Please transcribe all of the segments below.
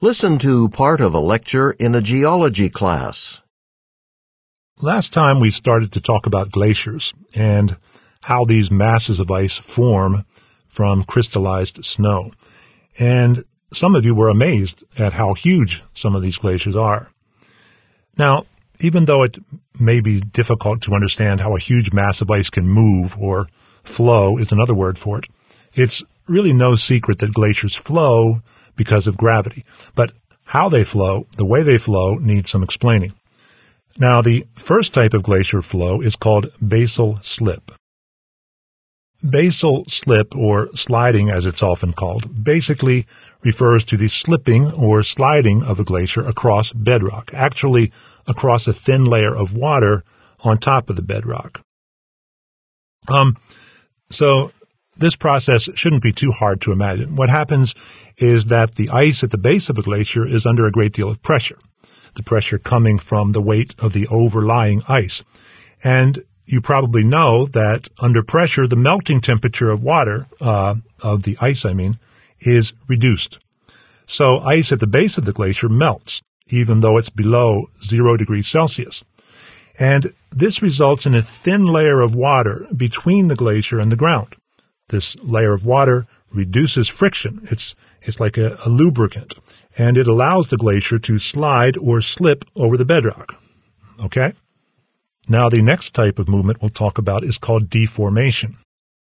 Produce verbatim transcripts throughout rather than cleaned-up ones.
Listen to part of a lecture in a geology class. Last time we started to talk about glaciers and how these masses of ice form from crystallized snow. And some of you were amazed at how huge some of these glaciers are. Now, even though it may be difficult to understand how a huge mass of ice can move, or flow is another word for it, it's really no secret that glaciers flow because of gravity. But how they flow, the way they flow, needs some explaining. Now, the first type of glacier flow is called basal slip. Basal slip, or sliding as it's often called, basically refers to the slipping or sliding of a glacier across bedrock, actually across a thin layer of water on top of the bedrock. Um, so this process shouldn't be too hard to imagine. What happens is that the ice at the base of a glacier is under a great deal of pressure, the pressure coming from the weight of the overlying ice. And you probably know that under pressure, the melting temperature of water, uh, of the ice, I mean, is reduced. So ice at the base of the glacier melts, even though it's below zero degrees Celsius. And this results in a thin layer of water between the glacier and the ground. This layer of water reduces friction. It's, it's like a, a lubricant, and it allows the glacier to slide or slip over the bedrock. Okay? Now, the next type of movement we'll talk about is called deformation.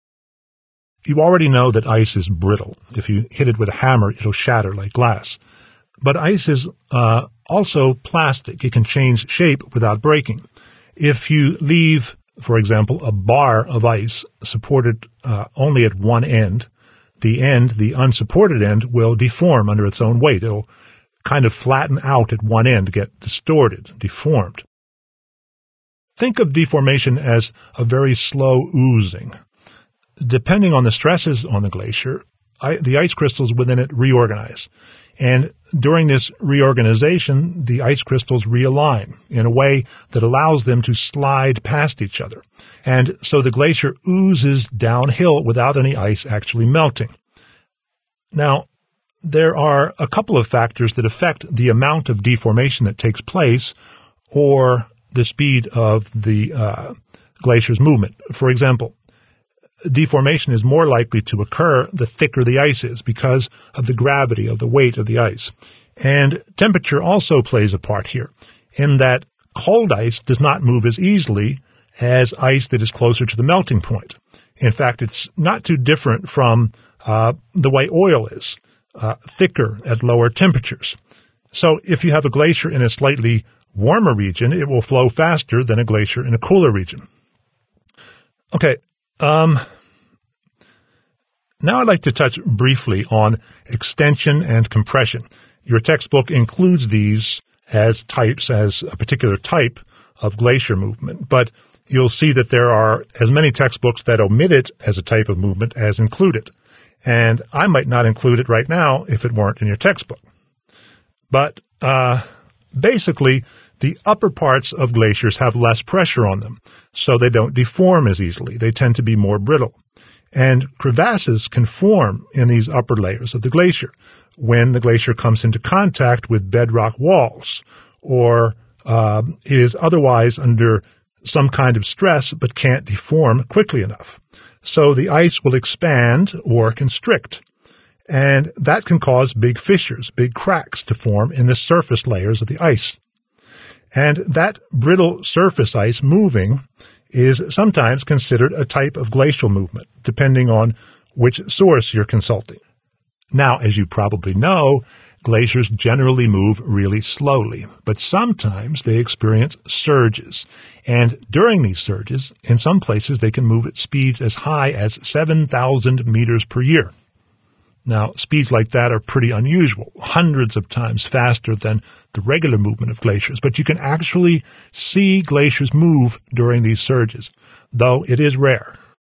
You already know that ice is brittle. If you hit it with a hammer, it'll shatter like glass. But ice is uh, also plastic. It can change shape without breaking. If you leave, for example, a bar of ice supported uh, only at one end, the end, the unsupported end, will deform under its own weight. It'll kind of flatten out at one end, get distorted, deformed. Think of deformation as a very slow oozing. Depending on the stresses on the glacier, I, the ice crystals within it reorganize. And during this reorganization, the ice crystals realign in a way that allows them to slide past each other. And so the glacier oozes downhill without any ice actually melting. Now, there are a couple of factors that affect the amount of deformation that takes place, or the speed of the uh, glacier's movement. For example, deformation is more likely to occur the thicker the ice is because of the gravity of the weight of the ice. And temperature also plays a part here, in that cold ice does not move as easily as ice that is closer to the melting point. In fact, it's not too different from uh, the way oil is, uh, thicker at lower temperatures. So if you have a glacier in a slightly warmer region, it will flow faster than a glacier in a cooler region. Okay, um, now I'd like to touch briefly on extension and compression. Your textbook includes these as types, as a particular type of glacier movement, but you'll see that there are as many textbooks that omit it as a type of movement as include it. And I might not include it right now if it weren't in your textbook. But uh basically, the upper parts of glaciers have less pressure on them, so they don't deform as easily. They tend to be more brittle. And crevasses can form in these upper layers of the glacier when the glacier comes into contact with bedrock walls, or uh, is otherwise under some kind of stress but can't deform quickly enough. So the ice will expand or constrict, and that can cause big fissures, big cracks to form in the surface layers of the ice. And that brittle surface ice moving is sometimes considered a type of glacial movement, depending on which source you're consulting. Now, as you probably know, glaciers generally move really slowly, but sometimes they experience surges. And during these surges, in some places, they can move at speeds as high as seven thousand meters per year. Now, speeds like that are pretty unusual, hundreds of times faster than the regular movement of glaciers, but you can actually see glaciers move during these surges, though it is rare.